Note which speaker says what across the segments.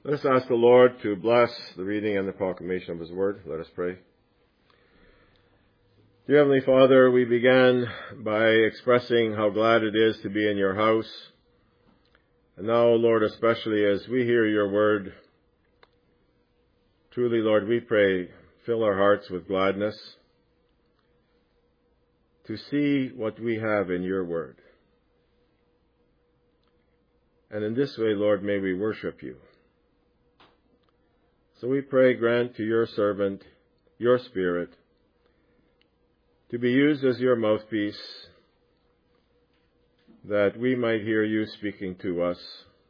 Speaker 1: Let us ask the Lord to bless the reading and the proclamation of His Word. Let us pray. Dear Heavenly Father, we began by expressing how glad it is to be in your house. And now, Lord, especially as we hear your word, truly, Lord, we pray, fill our hearts with gladness to see what we have in your word. And in this way, Lord, may we worship you. So we pray, grant to your servant your Spirit to be used as your mouthpiece, that we might hear you speaking to us,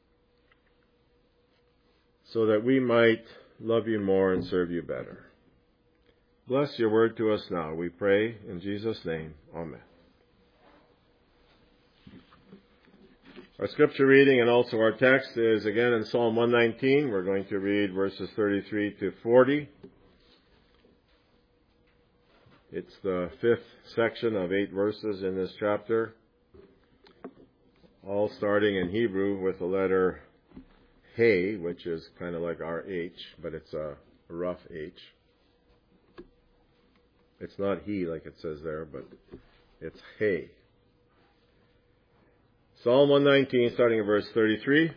Speaker 1: so that we might love you more and serve you better. Bless your word to us now, we pray in Jesus' name. Amen. Our scripture reading and also our text is again in Psalm 119. We're going to read verses 33 to 40. It's the fifth section of 8 verses in this chapter, all starting in Hebrew with the letter He, which is kind of like our H, but it's a rough H. It's not he like it says there, but it's He. Psalm 119, starting at verse 33.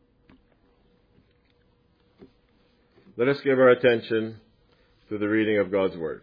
Speaker 1: Let us give our attention to the reading of God's Word.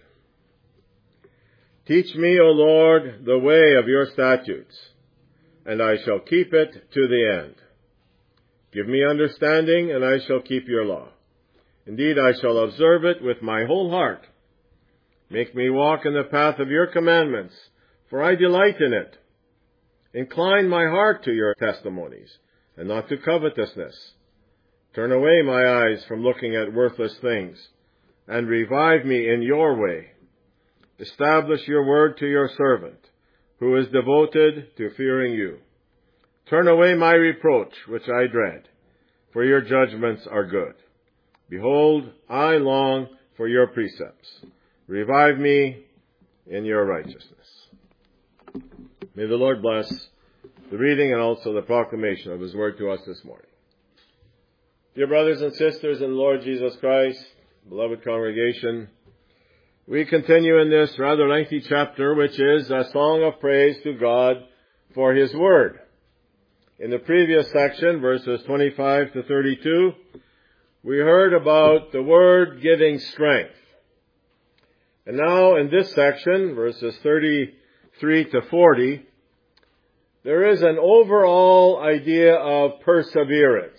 Speaker 1: Teach me, O Lord, the way of your statutes, and I shall keep it to the end. Give me understanding, and I shall keep your law. Indeed, I shall observe it with my whole heart. Make me walk in the path of your commandments, for I delight in it. Incline my heart to your testimonies, and not to covetousness. Turn away my eyes from looking at worthless things, and revive me in your way. Establish your word to your servant, who is devoted to fearing you. Turn away my reproach, which I dread, for your judgments are good. Behold, I long for your precepts. Revive me in your righteousness. May the Lord bless the reading and also the proclamation of His word to us this morning. Dear brothers and sisters in the Lord Jesus Christ, beloved congregation, we continue in this rather lengthy chapter, which is a song of praise to God for His word. In the previous section, verses 25 to 32, we heard about the word giving strength. And now in this section, verses 33 to 40, there is an overall idea of perseverance.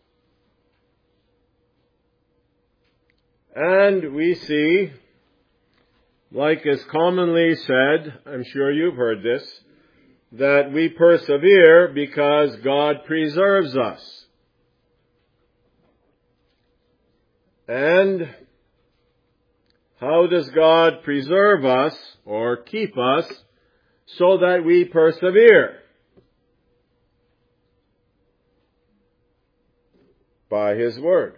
Speaker 1: And we see, like is commonly said, I'm sure you've heard this, that we persevere because God preserves us. And how does God preserve us or keep us so that we persevere? By His Word.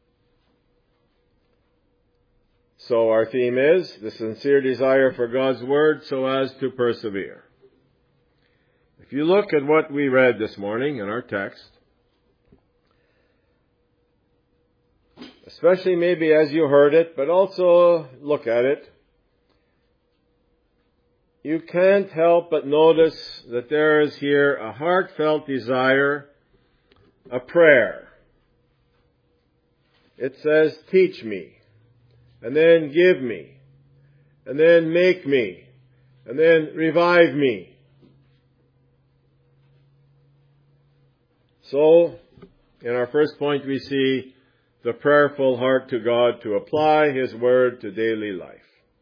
Speaker 1: So our theme is the sincere desire for God's Word so as to persevere. If you look at what we read this morning in our text, especially maybe as you heard it, but also look at it, you can't help but notice that there is here a heartfelt desire, a prayer. It says, teach me, and then give me, and then make me, and then revive me. So, in our first point, we see the prayerful heart to God to apply His word to daily life.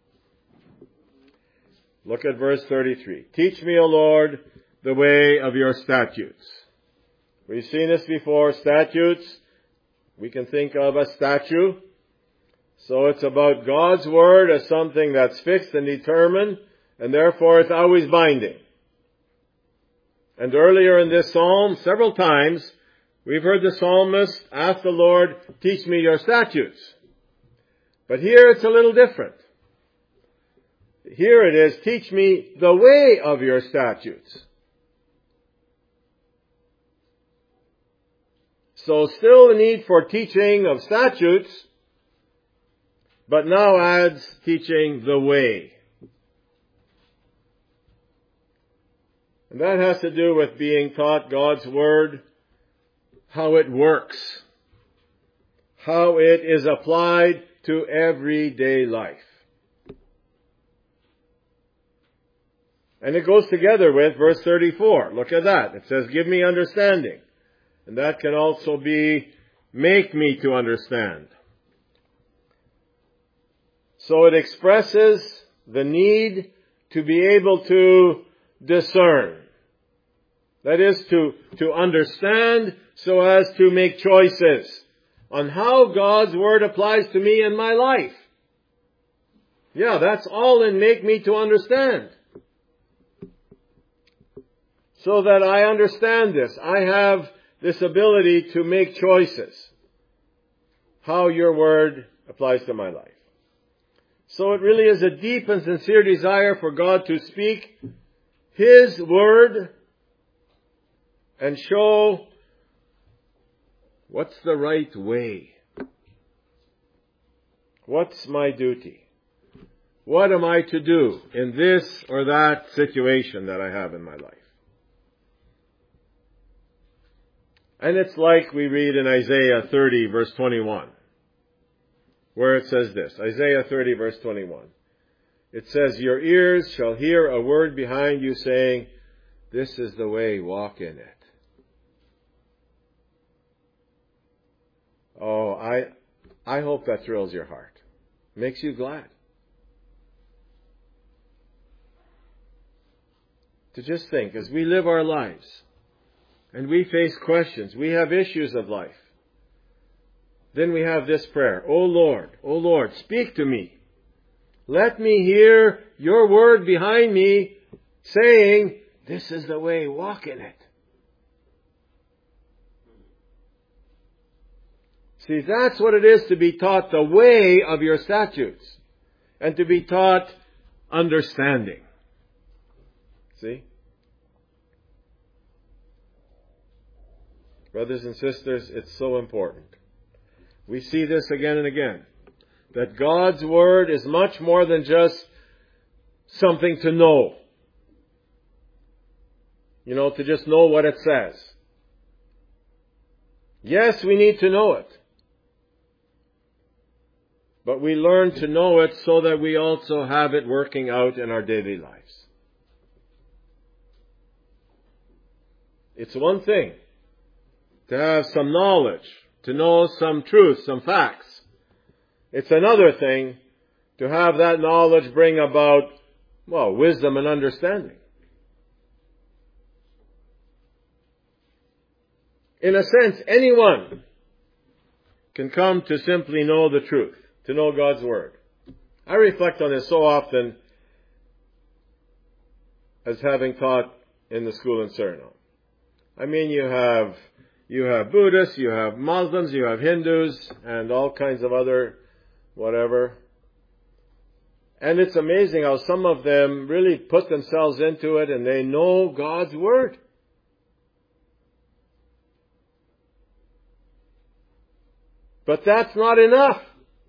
Speaker 1: Look at verse 33. Teach me, O Lord, the way of your statutes. We've seen this before. Statutes, we can think of a statue. So it's about God's word as something that's fixed and determined, and therefore it's always binding. And earlier in this psalm, several times, we've heard the psalmist ask the Lord, teach me your statutes. But here it's a little different. Here it is, teach me the way of your statutes. So still the need for teaching of statutes, but now adds teaching the way. And that has to do with being taught God's Word, how it works, how it is applied to everyday life. And it goes together with verse 34. Look at that. It says, give me understanding. And that can also be, make me to understand. So it expresses the need to be able to discern. That is, to understand so as to make choices on how God's Word applies to me in my life. Yeah, that's all in make me to understand. So that I understand this. I have this ability to make choices. How your Word applies to my life. So it really is a deep and sincere desire for God to speak His Word and show what's the right way. What's my duty? What am I to do in this or that situation that I have in my life? And it's like we read in Isaiah 30 verse 21, where it says this, Isaiah 30 verse 21. It says, your ears shall hear a word behind you saying, this is the way, walk in it. Oh, I hope that thrills your heart. Makes you glad. To just think, as we live our lives, and we face questions, we have issues of life, then we have this prayer, O Lord, speak to me. Let me hear your word behind me saying, this is the way, walk in it. See, that's what it is to be taught the way of your statutes and to be taught understanding. See? Brothers and sisters, it's so important. We see this again and again. That God's Word is much more than just something to know. To just know what it says. Yes, we need to know it. But we learn to know it so that we also have it working out in our daily lives. It's one thing to have some knowledge, to know some truth, some facts. It's another thing to have that knowledge bring about, wisdom and understanding. In a sense, anyone can come to simply know the truth, to know God's Word. I reflect on this so often as having taught in the school in Suriname. I mean, you have Buddhists, you have Muslims, you have Hindus, and all kinds of other whatever. And it's amazing how some of them really put themselves into it and they know God's Word. But that's not enough.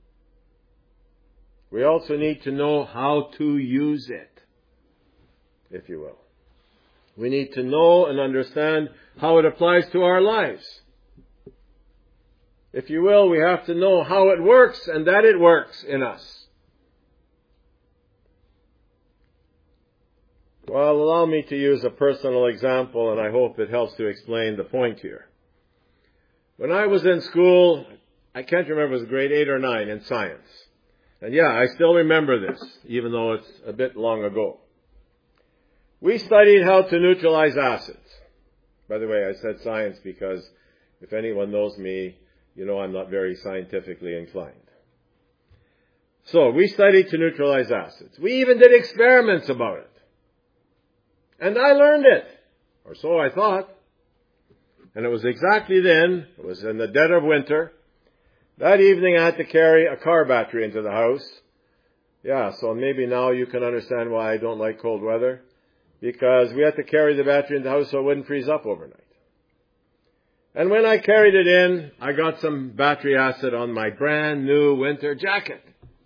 Speaker 1: We also need to know how to use it, if you will. We need to know and understand how it applies to our lives. If you will, we have to know how it works and that it works in us. Well, allow me to use a personal example, and I hope it helps to explain the point here. When I was in school, I can't remember, it was grade 8 or 9 in science. And I still remember this, even though it's a bit long ago. We studied how to neutralize acids. By the way, I said science because if anyone knows me, I'm not very scientifically inclined. So, we studied to neutralize acids. We even did experiments about it. And I learned it. Or so I thought. And it was exactly then, it was in the dead of winter. That evening I had to carry a car battery into the house. So maybe now you can understand why I don't like cold weather. Because we had to carry the battery into the house so it wouldn't freeze up overnight. And when I carried it in, I got some battery acid on my brand new winter jacket.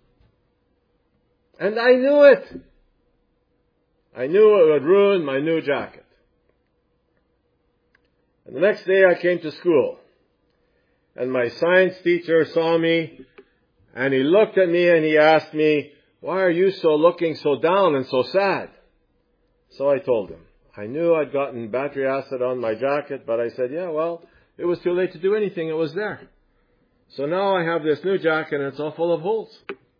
Speaker 1: And I knew it. I knew it would ruin my new jacket. And the next day I came to school. And my science teacher saw me, and he looked at me and he asked me, "Why are you looking so down and so sad?" So I told him. I knew I'd gotten battery acid on my jacket, but I said, "Yeah, well, it was too late to do anything. It was there. So now I have this new jacket and it's all full of holes."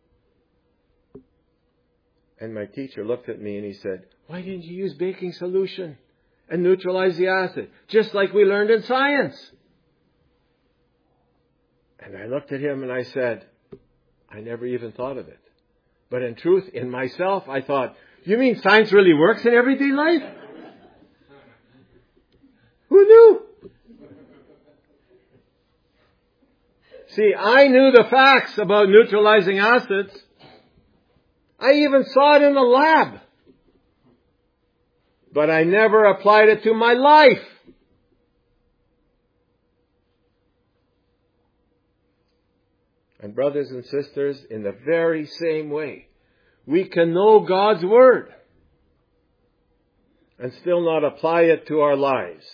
Speaker 1: And my teacher looked at me and he said, "Why didn't you use baking solution and neutralize the acid, just like we learned in science?" And I looked at him and I said, "I never even thought of it. But in truth, in myself, I thought, you mean science really works in everyday life? Who knew?" See, I knew the facts about neutralizing acids. I even saw it in the lab. But I never applied it to my life. And brothers and sisters, in the very same way, we can know God's Word and still not apply it to our lives,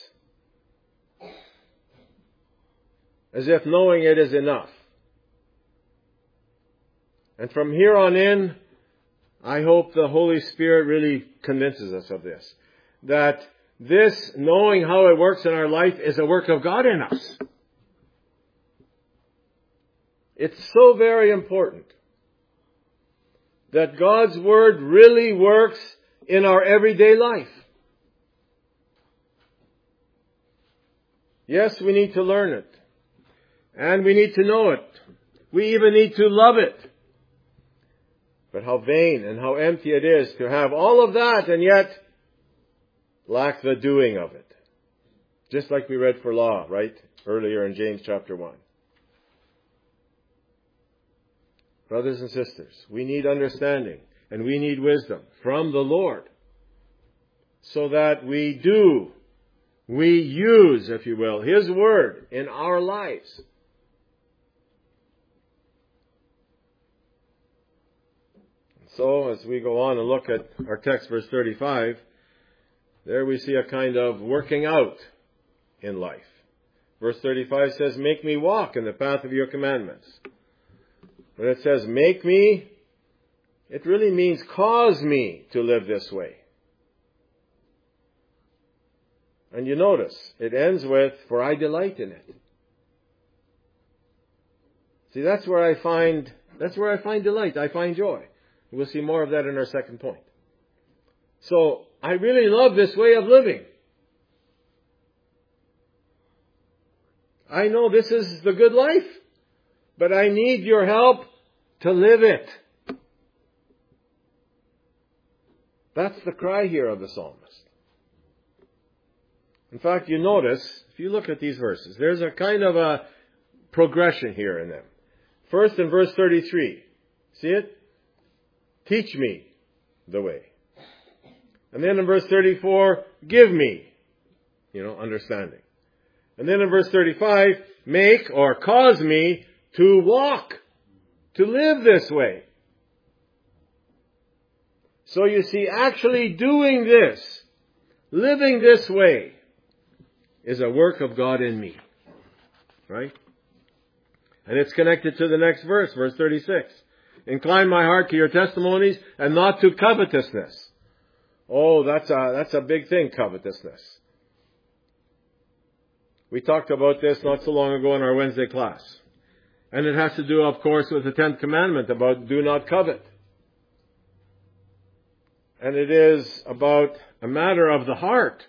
Speaker 1: as if knowing it is enough. And from here on in, I hope the Holy Spirit really convinces us of this, that this knowing how it works in our life is a work of God in us. It's so very important that God's Word really works in our everyday life. Yes, we need to learn it. And we need to know it. We even need to love it. But how vain and how empty it is to have all of that and yet lack the doing of it. Just like we read for law, right? Earlier in James chapter 1. Brothers and sisters, we need understanding and we need wisdom from the Lord so that we use, if you will, His Word in our lives. So, as we go on and look at our text, verse 35, there we see a kind of working out in life. Verse 35 says, "Make me walk in the path of your commandments." When it says, "make me," it really means cause me to live this way. And you notice, it ends with, "for I delight in it." See, that's where I find delight. I find joy. We'll see more of that in our second point. So, I really love this way of living. I know this is the good life, but I need your help to live it. That's the cry here of the psalmist. In fact, you notice, if you look at these verses, there's a kind of a progression here in them. First in verse 33, see it? "Teach me the way." And then in verse 34, "give me," understanding. And then in verse 35, "make," or cause me to walk, to live this way. So you see, actually doing this, living this way, is a work of God in me. Right? And it's connected to the next verse, verse 36. "Incline my heart to your testimonies and not to covetousness." Oh, that's a big thing, covetousness. We talked about this not so long ago in our Wednesday class. And it has to do, of course, with the 10th commandment about do not covet. And it is about a matter of the heart.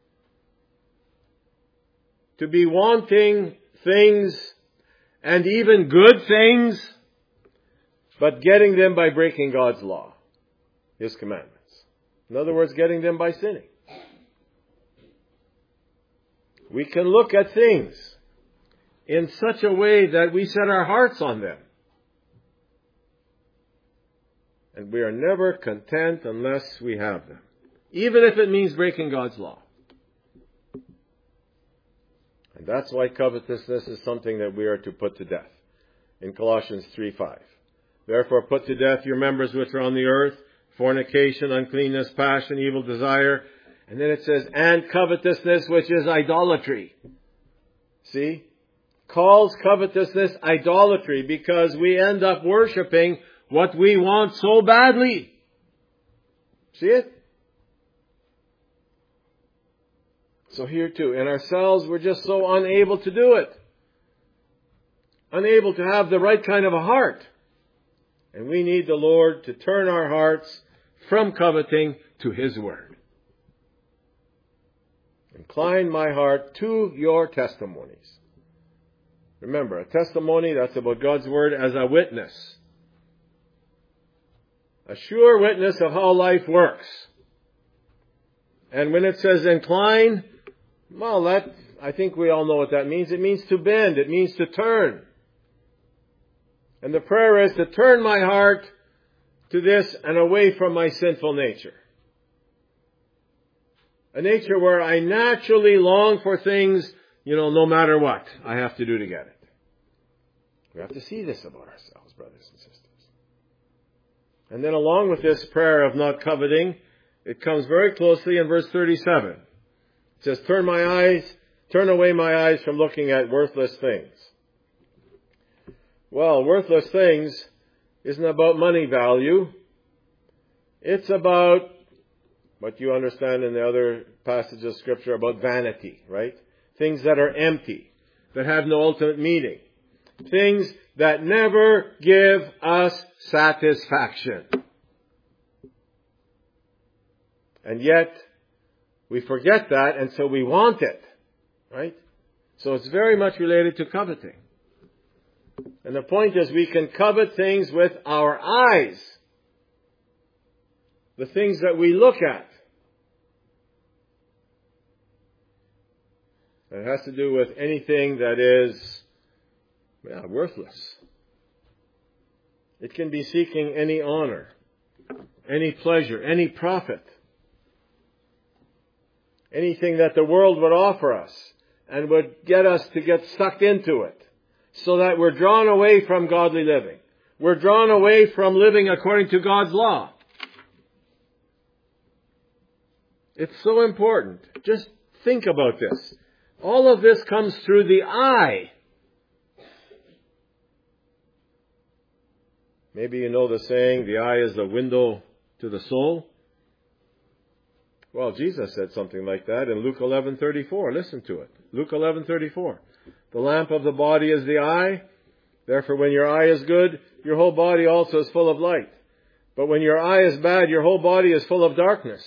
Speaker 1: To be wanting things, and even good things, but getting them by breaking God's law, His commandments. In other words, getting them by sinning. We can look at things in such a way that we set our hearts on them. And we are never content unless we have them, even if it means breaking God's law. And that's why covetousness is something that we are to put to death. In Colossians 3:5. Therefore put to death your members which are on the earth, fornication, uncleanness, passion, evil desire. And then it says, and covetousness, which is idolatry. See? Calls covetousness idolatry because we end up worshiping what we want so badly. See it? So here too, in ourselves, we're just so unable to do it. Unable to have the right kind of a heart. And we need the Lord to turn our hearts from coveting to His Word. Incline my heart to your testimonies. Remember, a testimony, that's about God's Word as a witness. A sure witness of how life works. And when it says incline, well, I think we all know what that means. It means to bend. It means to turn. And the prayer is to turn my heart to this and away from my sinful nature. A nature where I naturally long for things, no matter what I have to do to get it. We have to see this about ourselves, brothers and sisters. And then along with this prayer of not coveting, it comes very closely in verse 37. It says, turn away my eyes from looking at worthless things. Well, worthless things isn't about money value. It's about what you understand in the other passage of Scripture about vanity, right? Things that are empty, that have no ultimate meaning. Things that never give us satisfaction. And yet, we forget that, and so we want it, right? So it's very much related to coveting. And the point is, we can covet things with our eyes. The things that we look at. It has to do with anything that is, worthless. It can be seeking any honor, any pleasure, any profit. Anything that the world would offer us and would get us to get sucked into it. So that we're drawn away from godly living. We're drawn away from living according to God's law. It's so important. Just think about this. All of this comes through the eye. Maybe you know the saying, the eye is the window to the soul. Well, Jesus said something like that in Luke 11:34. Listen to it. Luke 11:34. The lamp of the body is the eye. Therefore, when your eye is good, your whole body also is full of light. But when your eye is bad, your whole body is full of darkness.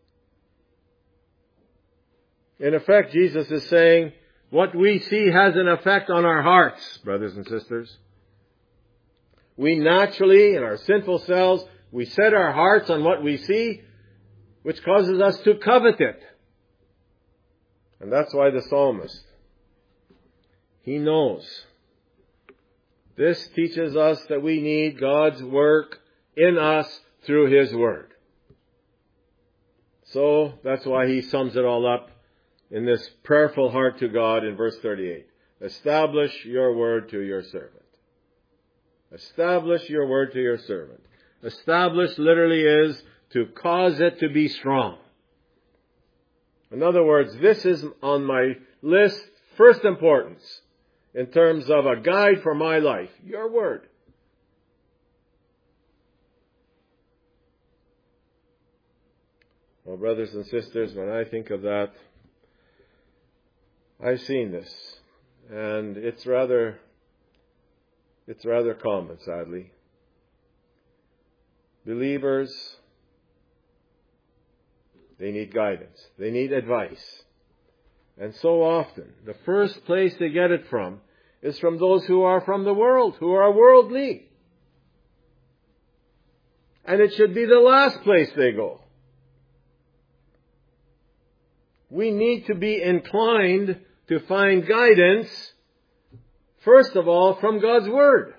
Speaker 1: In effect, Jesus is saying, what we see has an effect on our hearts, brothers and sisters. We naturally, in our sinful selves, we set our hearts on what we see, which causes us to covet it. And that's why the psalmist, he knows. This teaches us that we need God's work in us through His Word. So that's why he sums it all up in this prayerful heart to God in verse 38. Establish your word to your servant. Establish your word to your servant. Establish literally is to cause it to be strong. In other words, this is on my list, first importance, in terms of a guide for my life. Your word. Well, brothers and sisters, when I think of that, I've seen this, and it's rather common, sadly. Believers, they need guidance. They need advice. And so often, the first place they get it from is from those who are from the world, who are worldly. And it should be the last place they go. We need to be inclined to find guidance, first of all, from God's Word.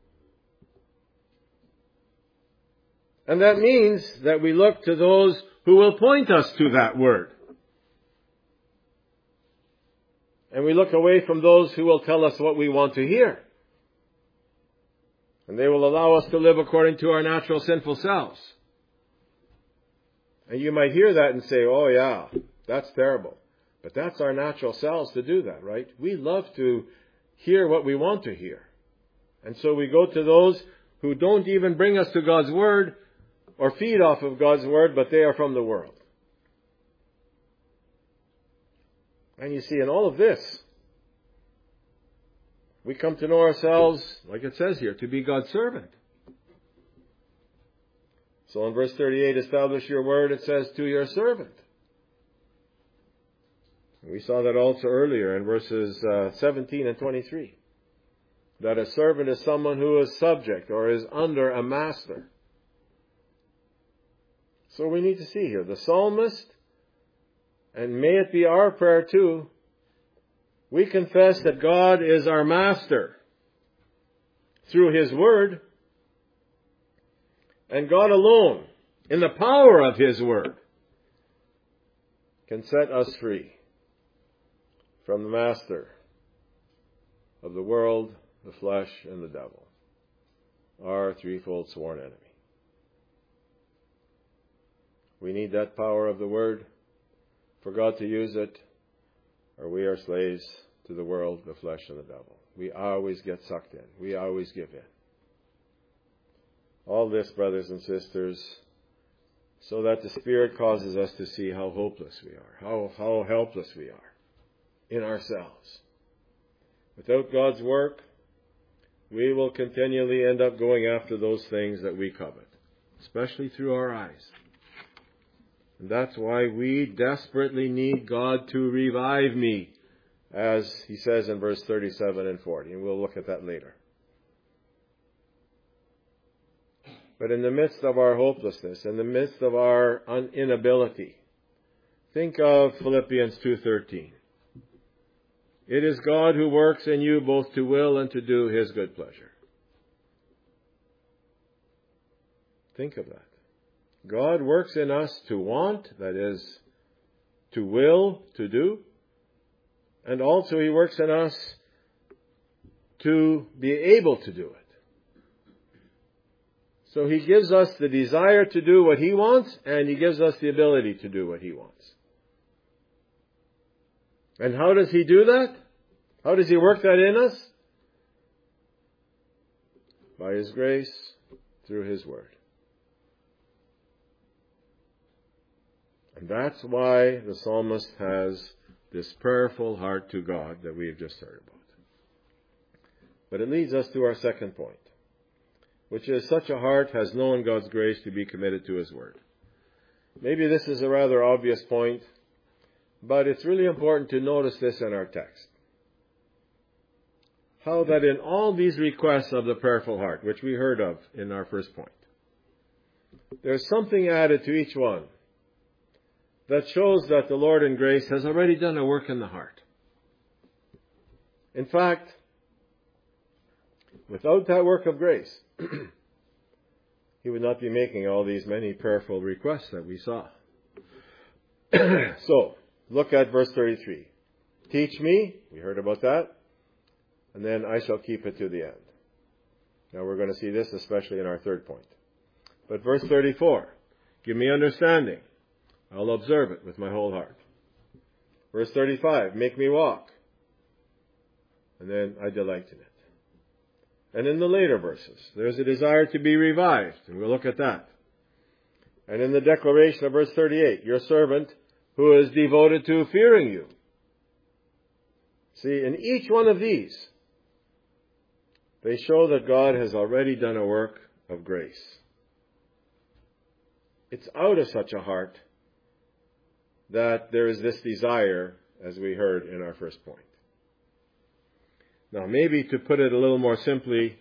Speaker 1: And that means that we look to those who will point us to that Word. And we look away from those who will tell us what we want to hear. And they will allow us to live according to our natural sinful selves. And you might hear that and say, oh yeah, that's terrible. But that's our natural selves to do that, right? We love to hear what we want to hear. And so we go to those who don't even bring us to God's Word or feed off of God's Word, but they are from the world. And you see, in all of this, we come to know ourselves, like it says here, to be God's servant. So in verse 38, establish your word, it says, to your servant. We saw that also earlier in verses 17 and 23. That a servant is someone who is subject or is under a master. So we need to see here, the psalmist, and may it be our prayer too, we confess that God is our master through His Word, and God alone, in the power of His Word, can set us free from the master of the world, the flesh, and the devil, our threefold sworn enemy. We need that power of the Word for God to use it, or we are slaves to the world, the flesh, and the devil. We always get sucked in. We always give in. All this, brothers and sisters, so that the Spirit causes us to see how hopeless we are, how helpless we are in ourselves. Without God's work, we will continually end up going after those things that we covet, especially through our eyes. And that's why we desperately need God to revive me, as He says in verse 37 and 40. And we'll look at that later. But in the midst of our hopelessness, in the midst of our inability, think of Philippians 2:13. It is God who works in you both to will and to do His good pleasure. Think of that. God works in us to want, that is, to will, to do. And also He works in us to be able to do it. So He gives us the desire to do what He wants, and He gives us the ability to do what He wants. And how does He do that? How does He work that in us? By His grace, through His Word. And that's why the psalmist has this prayerful heart to God that we have just heard about. But it leads us to our second point, which is such a heart has known God's grace to be committed to His Word. Maybe this is a rather obvious point, but it's really important to notice this in our text. How that in all these requests of the prayerful heart, which we heard of in our first point, there's something added to each one that shows that the Lord in grace has already done a work in the heart. In fact, without that work of grace, He would not be making all these many prayerful requests that we saw. So, look at verse 33. Teach me, we heard about that, and then I shall keep it to the end. Now we're going to see this especially in our third point. But verse 34, give me understanding. I'll observe it with my whole heart. Verse 35, make me walk. And then I delight in it. And in the later verses, there's a desire to be revived, and we'll look at that. And in the declaration of verse 38, your servant who is devoted to fearing you. See, in each one of these, they show that God has already done a work of grace. It's out of such a heart that there is this desire, as we heard in our first point. Now, maybe to put it a little more simply,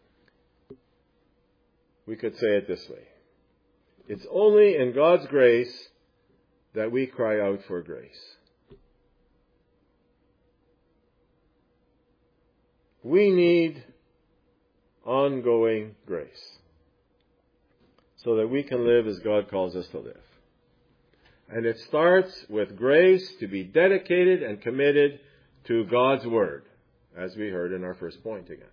Speaker 1: we could say it this way. It's only in God's grace that we cry out for grace. We need ongoing grace so that we can live as God calls us to live. And it starts with grace to be dedicated and committed to God's Word, as we heard in our first point again.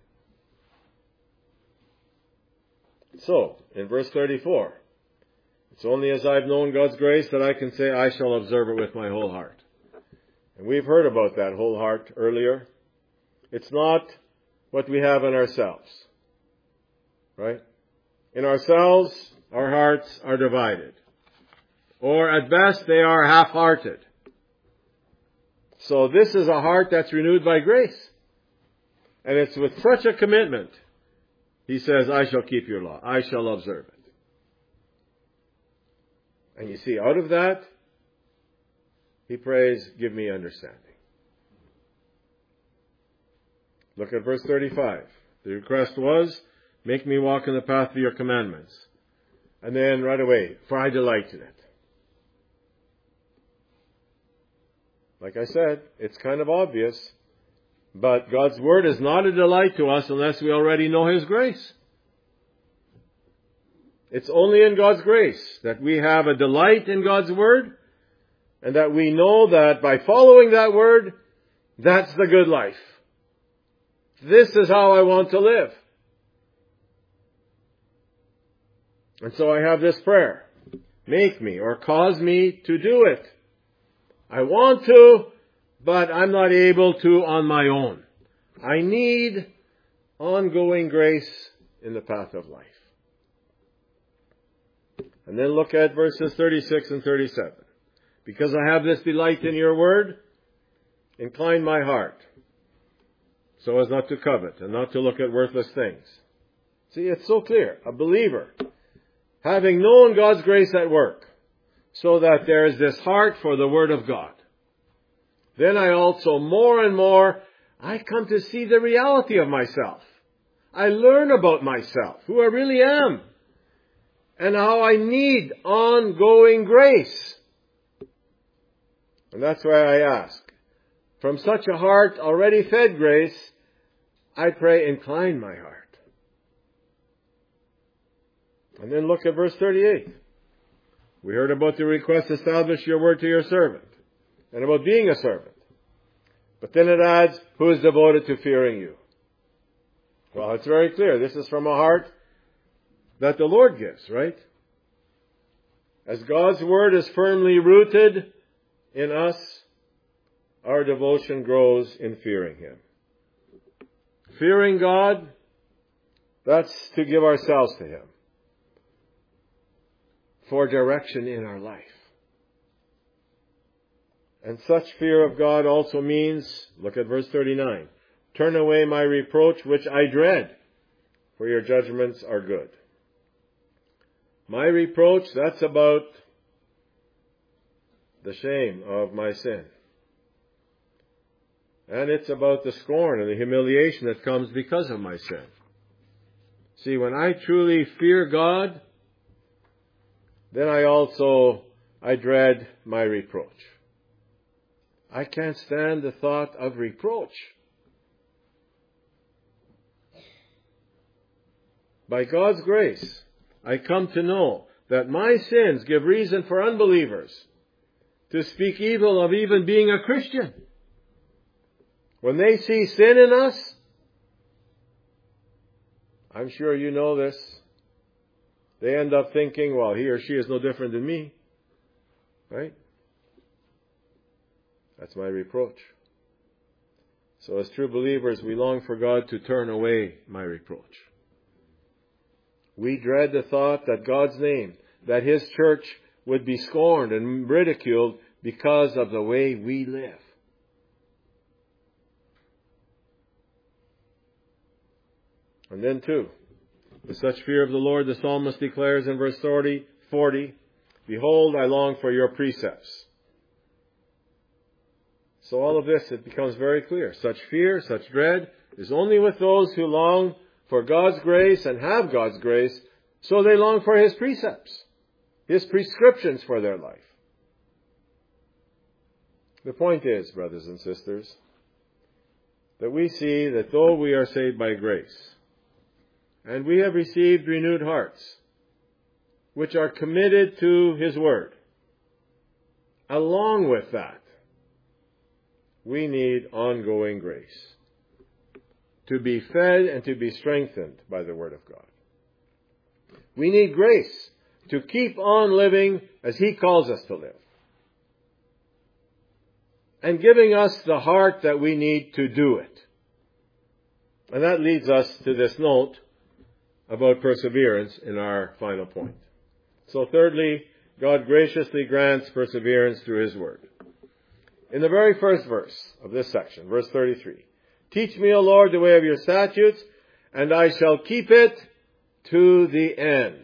Speaker 1: So, in verse 34, it's only as I've known God's grace that I can say I shall observe it with my whole heart. And we've heard about that whole heart earlier. It's not what we have in ourselves. Right? In ourselves, our hearts are divided. Or at best, they are half-hearted. So this is a heart that's renewed by grace. And it's with such a commitment, he says, I shall keep your law. I shall observe it. And you see, out of that, he prays, give me understanding. Look at verse 35. The request was, make me walk in the path of your commandments. And then right away, for I delight in it. Like I said, it's kind of obvious, but God's Word is not a delight to us unless we already know His grace. It's only in God's grace that we have a delight in God's Word, and that we know that by following that Word, that's the good life. This is how I want to live. And so I have this prayer. Make me or cause me to do it. I want to, but I'm not able to on my own. I need ongoing grace in the path of life. And then look at verses 36 and 37. Because I have this delight in your word, incline my heart, so as not to covet and not to look at worthless things. See, it's so clear. A believer, having known God's grace at work, so that there is this heart for the Word of God. Then I also, more and more, I come to see the reality of myself. I learn about myself, who I really am, and how I need ongoing grace. And that's why I ask, from such a heart already fed grace, I pray, incline my heart. And then look at verse 38. We heard about the request, establish your word to your servant, and about being a servant. But then it adds, who is devoted to fearing you. Well, it's very clear. This is from a heart that the Lord gives, right? As God's word is firmly rooted in us, our devotion grows in fearing Him. Fearing God, that's to give ourselves to Him for direction in our life. And such fear of God also means, look at verse 39, turn away my reproach which I dread, for your judgments are good. My reproach, that's about the shame of my sin. And it's about the scorn and the humiliation that comes because of my sin. See, when I truly fear God, then I dread my reproach. I can't stand the thought of reproach. By God's grace, I come to know that my sins give reason for unbelievers to speak evil of even being a Christian. When they see sin in us, I'm sure you know this, they end up thinking, well, he or she is no different than me. Right? That's my reproach. So as true believers, we long for God to turn away my reproach. We dread the thought that God's name, that His church would be scorned and ridiculed because of the way we live. And then too, with such fear of the Lord, the psalmist declares in verse 40, behold, I long for your precepts. So all of this, it becomes very clear. Such fear, such dread is only with those who long for God's grace and have God's grace, so they long for His precepts, His prescriptions for their life. The point is, brothers and sisters, that we see that though we are saved by grace, and we have received renewed hearts, which are committed to His Word, along with that, We need ongoing grace to be fed and to be strengthened by the Word of God. We need grace to keep on living as He calls us to live, and giving us the heart that we need to do it. And that leads us to this note about perseverance in our final point. So thirdly, God graciously grants perseverance through His Word. In the very first verse of this section, verse 33, teach me, O Lord, the way of your statutes, and I shall keep it to the end.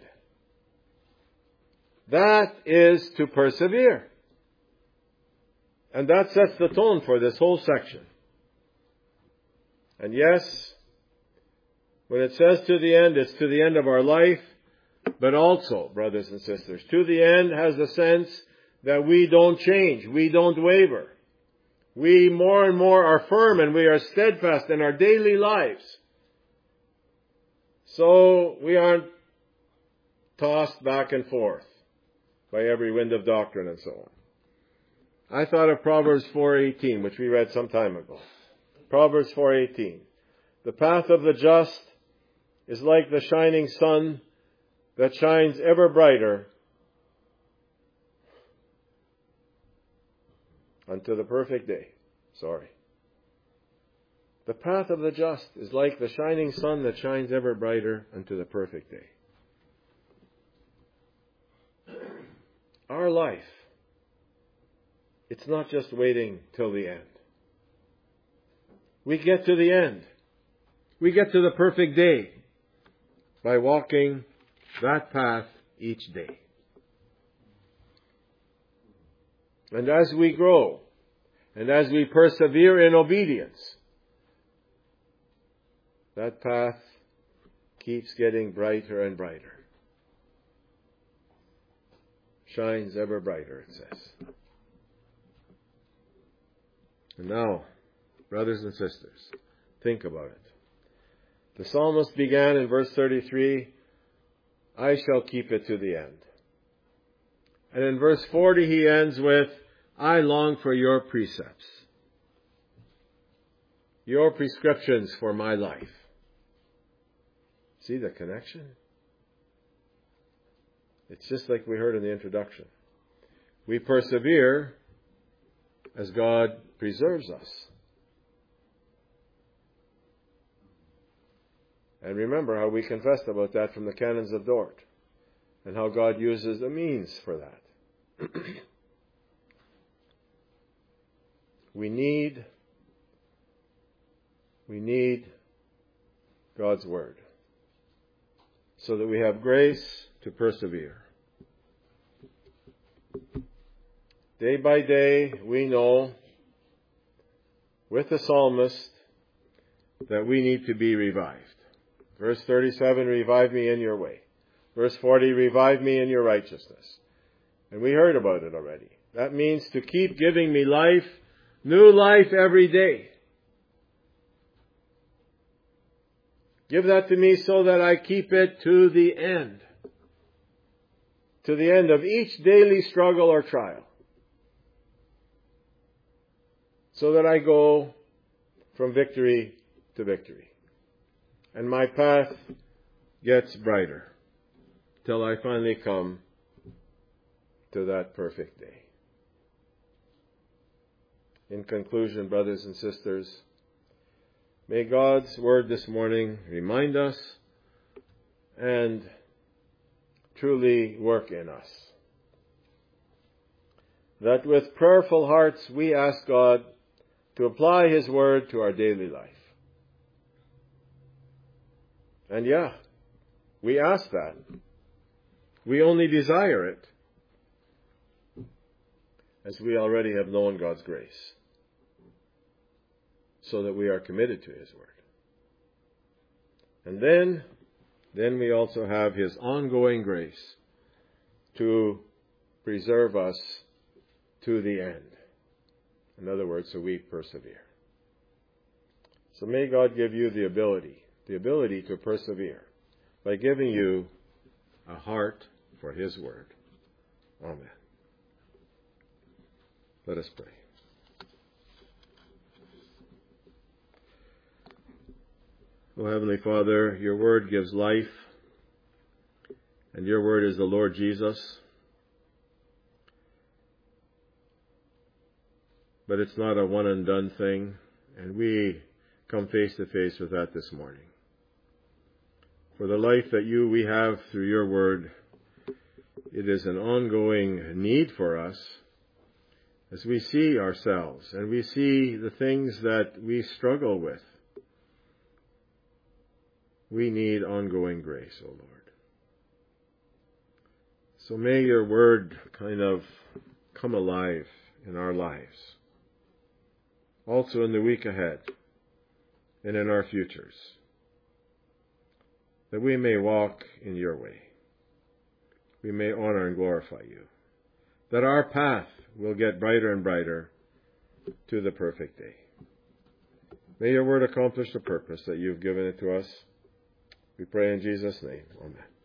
Speaker 1: That is to persevere. And that sets the tone for this whole section. And yes, when it says to the end, it's to the end of our life, but also, brothers and sisters, to the end has the sense that we don't change, we don't waver. We more and more are firm and we are steadfast in our daily lives. So we aren't tossed back and forth by every wind of doctrine and so on. I thought of Proverbs 4:18, which we read some time ago. Proverbs 4:18. The path of the just is like the shining sun that shines ever brighter unto the perfect day. The path of the just is like the shining sun that shines ever brighter unto the perfect day. Our life, it's not just waiting till the end. We get to the end. We get to the perfect day by walking that path each day. And as we grow, and as we persevere in obedience, that path keeps getting brighter and brighter. Shines ever brighter, it says. And now, brothers and sisters, think about it. The psalmist began in verse 33, I shall keep it to the end. And in verse 40 he ends with, I long for your precepts, your prescriptions for my life. See the connection? It's just like we heard in the introduction. We persevere as God preserves us. And remember how we confessed about that from the Canons of Dort, and how God uses the means for that. We need God's Word so that we have grace to persevere. Day by day, we know with the psalmist that we need to be revived. Verse 37, revive me in your way. Verse 40, revive me in your righteousness. And we heard about it already. That means to keep giving me life, new life every day. Give that to me so that I keep it to the end. To the end of each daily struggle or trial. So that I go from victory to victory. And my path gets brighter till I finally come to that perfect day. In conclusion, brothers and sisters, may God's Word this morning remind us and truly work in us. That with prayerful hearts we ask God to apply His Word to our daily life. And we ask that. We only desire it as we already have known God's grace, so that we are committed to His Word. And then we also have His ongoing grace to preserve us to the end. In other words, so we persevere. So may God give you the ability to persevere by giving you a heart for His Word. Amen. Let us pray. Oh, Heavenly Father, your word gives life, and your word is the Lord Jesus. But it's not a one and done thing, and we come face to face with that this morning. For the life that we have through your word, it is an ongoing need for us as we see ourselves and we see the things that we struggle with. We need ongoing grace, O Lord. So may your word kind of come alive in our lives, also in the week ahead and in our futures, that we may walk in your way. We may honor and glorify you, that our path will get brighter and brighter to the perfect day. May your word accomplish the purpose that you've given it to us. We pray in Jesus' name. Amen.